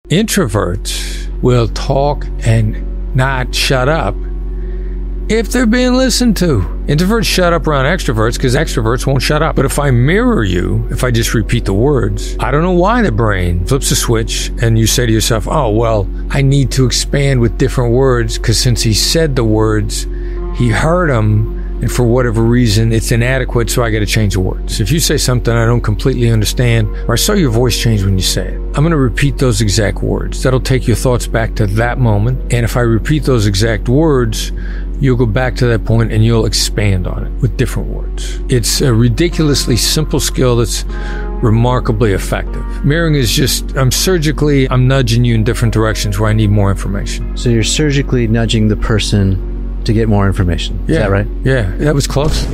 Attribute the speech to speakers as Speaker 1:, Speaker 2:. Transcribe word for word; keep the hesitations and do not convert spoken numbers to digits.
Speaker 1: Introverts will talk and not shut up if they're being listened to. Introverts shut up around extroverts because extroverts won't shut up. But if I mirror you, if I just repeat the words, I don't know why the brain flips a switch and you say to yourself, oh, well, I need to expand with different words because since he said the words, he heard them, and for whatever reason, it's inadequate, so I got to change the words. If you say something I don't completely understand, or I saw your voice change when you say it, I'm going to repeat those exact words. That'll take your thoughts back to that moment. And if I repeat those exact words, you'll go back to that point and you'll expand on it with different words. It's a ridiculously simple skill that's remarkably effective. Mirroring is just, I'm surgically, I'm nudging you in different directions where I need more information.
Speaker 2: So you're surgically nudging the person to get more information. Is
Speaker 1: yeah.
Speaker 2: that right?
Speaker 1: Yeah, that was close.